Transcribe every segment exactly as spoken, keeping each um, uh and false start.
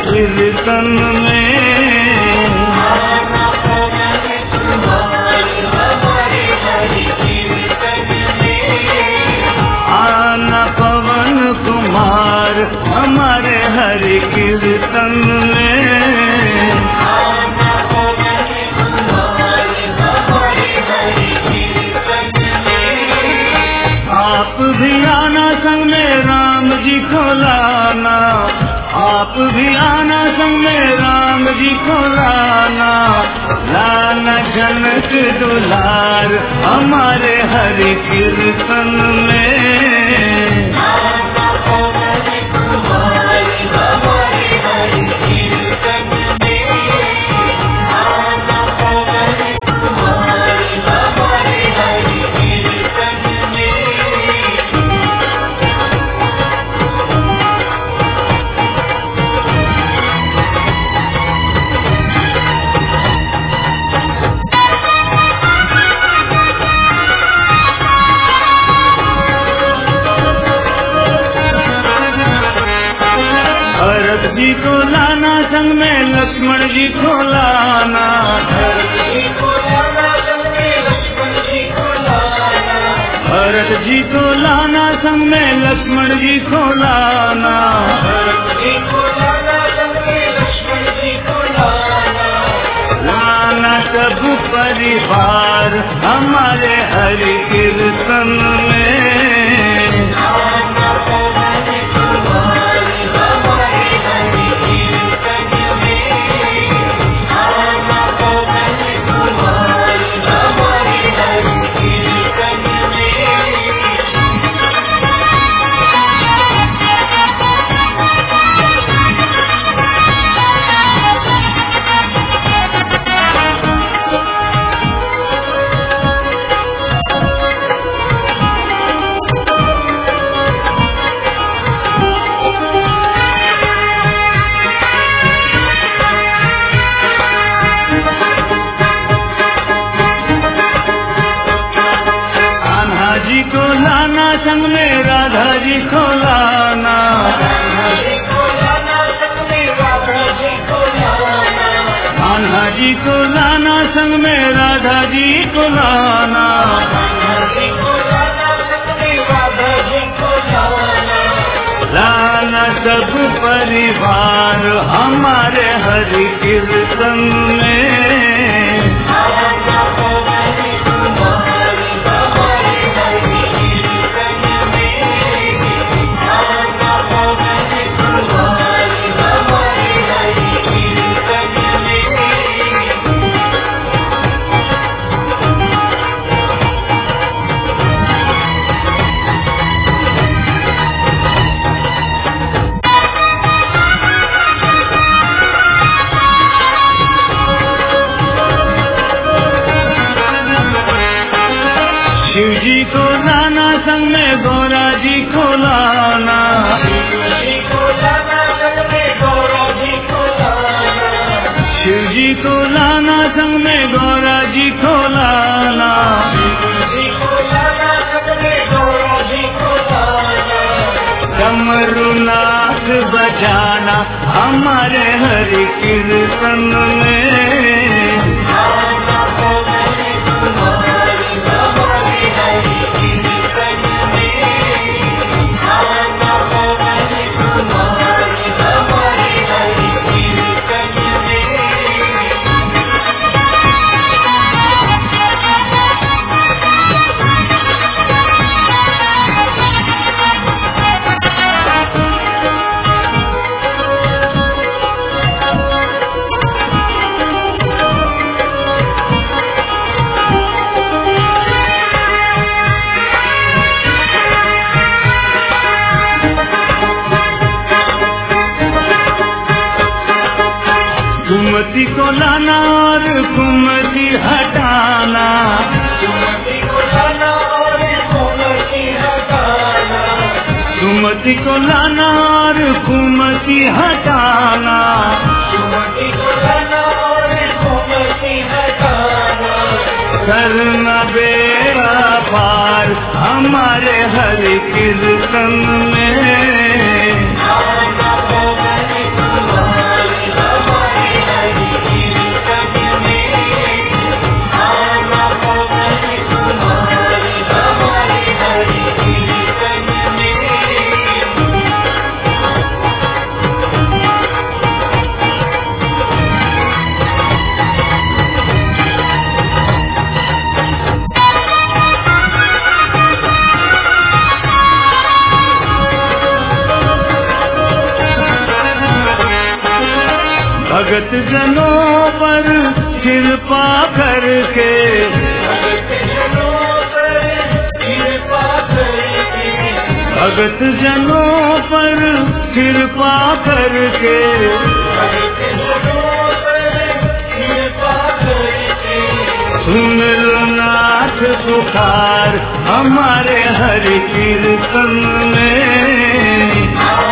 कीर्तन में। आना पवन कुमार हमारे हरि कीर्तन में। आना पवन कुमार हमारे हरि कीर्तन में। आना पवन कुमार हमारे हरि कीर्तन में। आप भी आना संग में राम जी को लाना, आप भी आना संग में राम जी को लाना। लाना जनक दुलार हमारे हरि कीर्तन में। आना पवन कुमार हमारे हरि कीर्तन में। आना पवन कुमार हमारे हरि कीर्तन में। भरत जी को लाना संग में लक्ष्मण जी को लाना। भरत जी को लाना संग में लक्ष्मण जी को लाना। भरत जी को लाना संग में लक्ष्मण जी को लाना। भरत जी को लाना संग में लक्ष्मण जी को लाना। लाना सब परिवार हमारे हरि कीर्तन में। आना पवन कुमार हमारे हरि कीर्तन में। आना पवन कुमार हमारे हरि कीर्तन में। कान्हा जी को लाना संग में राधा जी को लाना। कान्हा जी को लाना संग में राधा जी को लाना। कान्हा जी को लाना संग में राधा जी को लाना। कान्हा जी को लाना संग में राधा जी को लाना। लाना सब परिवार हमारे हरि कीर्तन में। आना पवन कुमार हमारे हरि कीर्तन में। आना पवन कुमार हमारे हरि कीर्तन में। शिव जी को लाना संग में गौरा जी को लाना। शिव जी को लाना संग में गौरा जी को लाना। शिव जी को लाना संग में गौरा जी को लाना। शिव जी को लाना संग में गौरा जी को लाना। डमरूनाथ बजाना हमारे हरि कीर्तन में। आना पवन कुमार हमारे हरि कीर्तन में। आना पवन कुमार हमारे हरि कीर्तन में। सुमति को लाना और कुमति हटाना। सुमति को लाना और कुमति हटाना। सुमति को लाना और कुमति हटाना। सुमति को लाना और कुमति हटाना। करना बेड़ा पार हमारे हरि कीर्तन में। आना पवन कुमार भगत जनों पर कृपा करके, भगत जनों पर कृपा करके, सुन लो नाथ पुकार हमारे हरि कीर्तन में।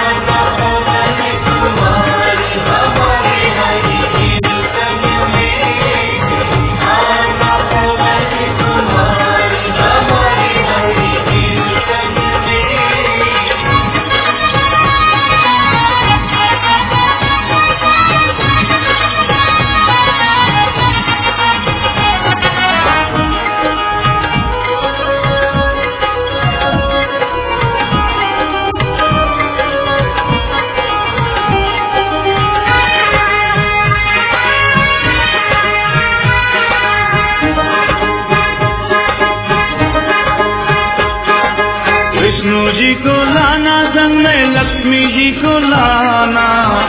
विष्णु जी को लाना संग में, लक्ष्मी जी को लाना,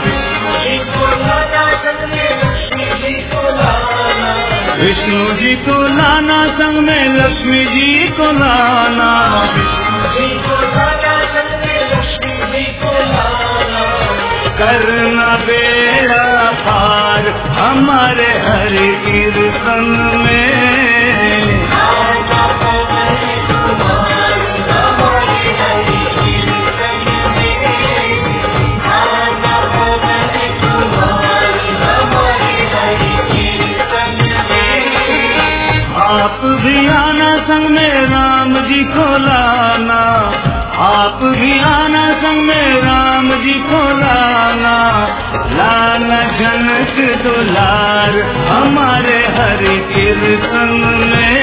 विष्णु जी को लाना संग में, लक्ष्मी जी को लाना, करना बेड़ा पार हमारे हरि कीर्तन में। आप भी आना संग में, राम जी को लाना, आप भी आना संग में, राम जी को लाना, लाना जनक दुलार हमारे हरि कीर्तन में।